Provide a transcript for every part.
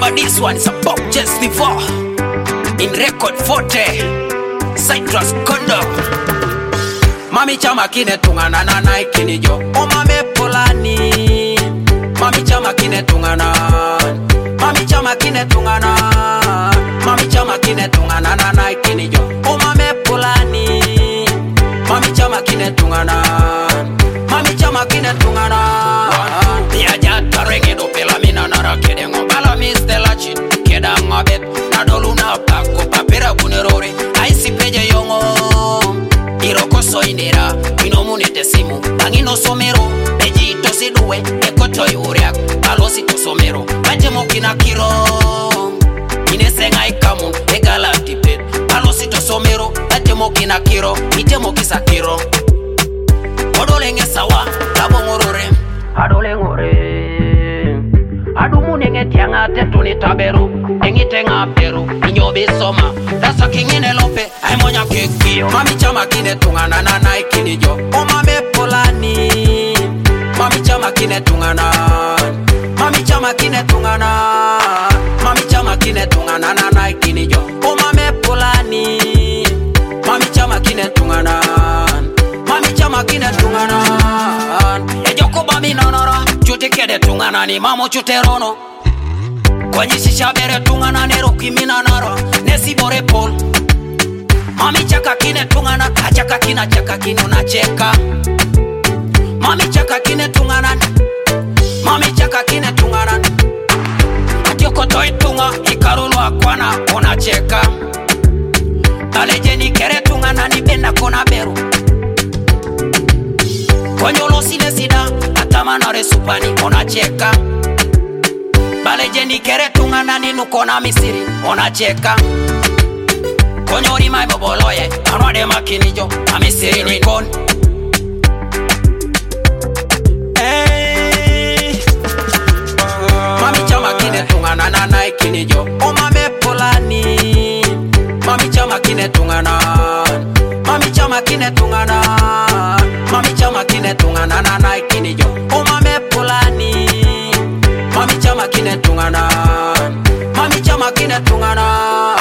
but this one is about just before. In record 40, Citrus Condo. Mami chama kine tungana na na ikini jo. O mame polani. Mami chama kine tungana. Mami chama kine tungana. Mami chama kine tungana na na ikini jo. O mame polani. Mami chama kine tungana. Mami chama kine tungana. Ya jata renge do pela mina nara kede ngobala mistela chit keda ngabet na doluna pako papera bunerore aisi peje yongo iroko soinera inomunete simu bangino somero ejito siduwe ekoto yuria balosi to somero baje mokina kiro inesenga ikamu egala tipet balosi to somero baje mokina kiro itemo kisa kiro odolenge sawa tabongorore adolengore adumune tianga tetuni taberu engitenga peru inyobe soma dasa kingine lope aimonya keki mami chama kine tungana na na ikini jo o mame polani mami chama kine tungana mami chama kine tungana mami chama kine tungana na na ikini jo o mame polani mami chama kine tungana mami chama kine tungana ejoko bami nonoro chute kede tungana ni mamo chute rono kwenye shisha bere tungana nero kimina naro nesi bore pol mami chaka kine tungana kachaka kina chaka kino na cheka mami chaka kine tungana mami chaka kine tungana atioko toi tunga ikarulu akwana ona cheka talejeni kere tungana ni benda kona beru kwenye ulosine sida atamana resupani ona cheka balejeni kere tungana ninu kona misiri ona cheka konyori mai boboloye anwade makinijo amisiri nikon mami chama kine tungana na na ikinijo o mame polani mami chama kine tungana mami chama kine tungana mami chama kine tungana na na ikinijo o mame polani mami chama kine tungana mami chama kine tungana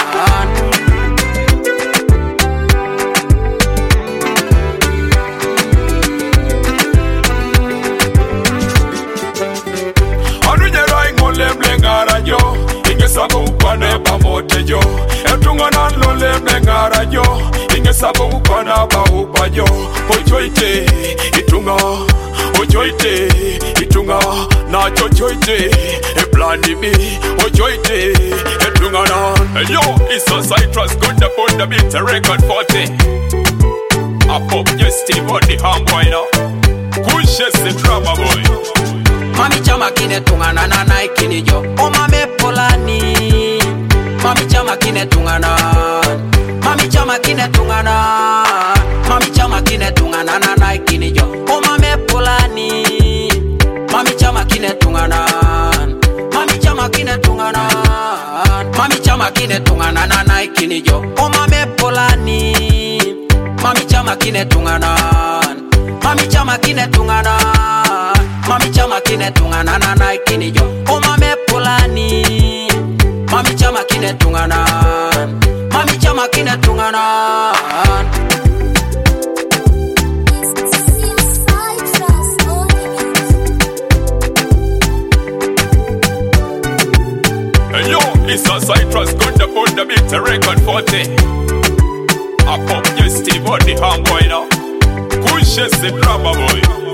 Anunyera ingole mlengara jo ingesabo ukwane pamote jo etungana nlole mlengara jo ingesabo ukwana ba upajo ojoite itunga ojoite itunga na chochoite e plani bi ojoite etunga na yo it's a Citrus good upon the beat record 40 up up yes Steve on the homeboy now pushes the drama boy mami chama kine tungana na na ikini jo o mame polani mami chama kine tungana mami chama kine tungana mami chama kine tungana na na ikini jo o mame polani mami chama kine tungana mami chama kine tungana mami chama kine tungana na na ikini jo o mame polani mami chama kine tungana mami chama kine tungana mami chama kine tungana na na ikini jo o mame polani mami chama kine tungana mami chama kine tungana yo it's a Citrus good upon the beat record 40 up up yes Steve on the homeboy now pushes the drama boy